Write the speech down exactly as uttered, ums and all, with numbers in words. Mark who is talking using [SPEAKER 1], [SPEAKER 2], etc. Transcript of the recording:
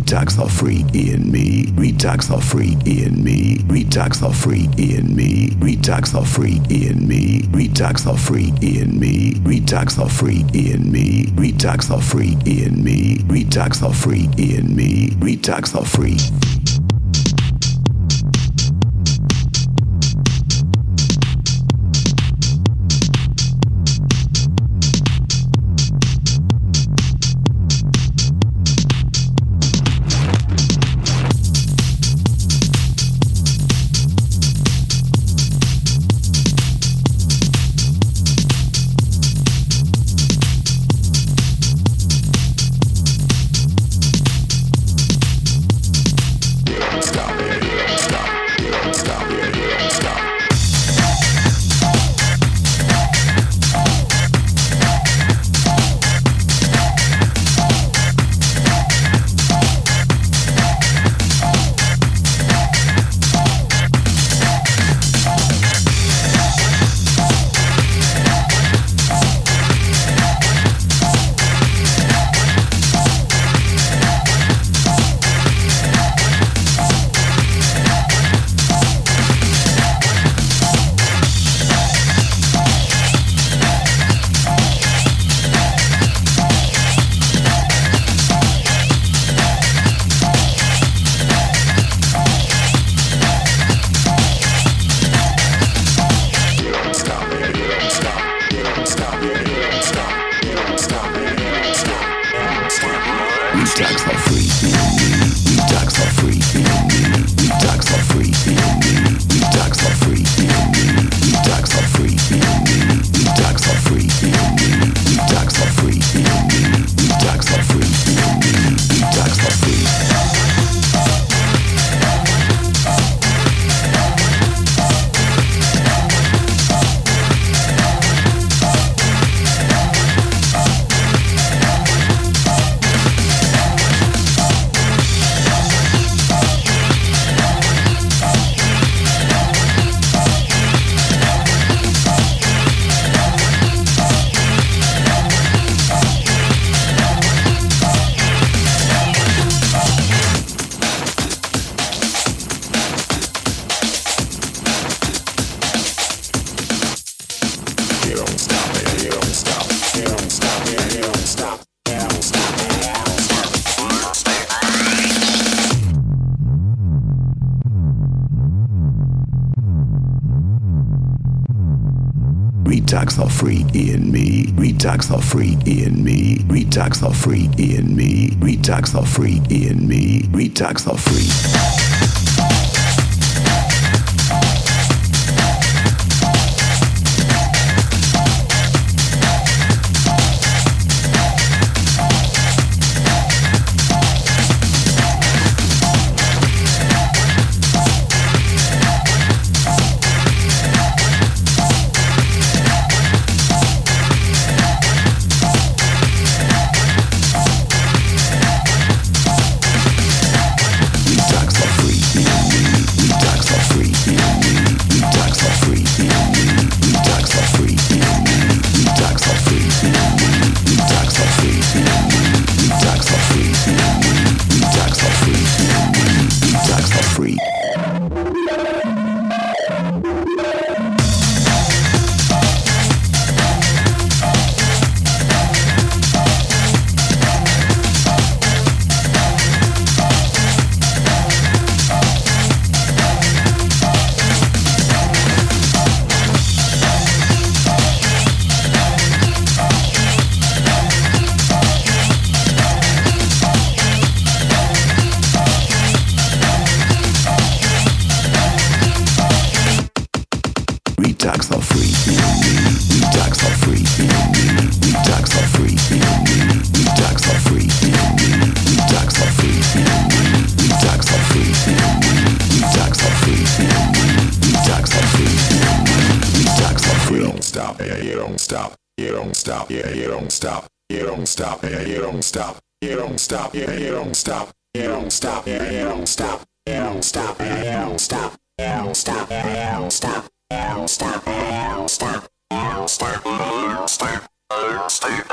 [SPEAKER 1] Retox the freak in me. Retox the freak in me. Retox the freak in me. Retox the freak in me. Retox the freak in me. Retox the freak in me. Retox the freak in me. Retox the freak in me. Retox the freak. Retox the freak in me. Retox the freak in me. Retox the freak in me. Retox the freak in me. Retox the freak. Retox the freak in me. Retox the freak in me. Retox the freak in me. Retox the freak in me. Retox the freak in me. Retox the freak in me. Retox the freak in me. Retox the freak in me. Retox the freak. You don't stop, yeah, you don't stop. You don't stop, yeah, you don't stop. You don't stop, yeah, you don't stop. You don't stop, yeah, you don't stop. You don't stop, yeah, you don't stop. You don't stop, yeah, you don't stop. You don't stop, yeah, you don't stop. Don't stop, don't stop, don't stop, don't stop, don't stop.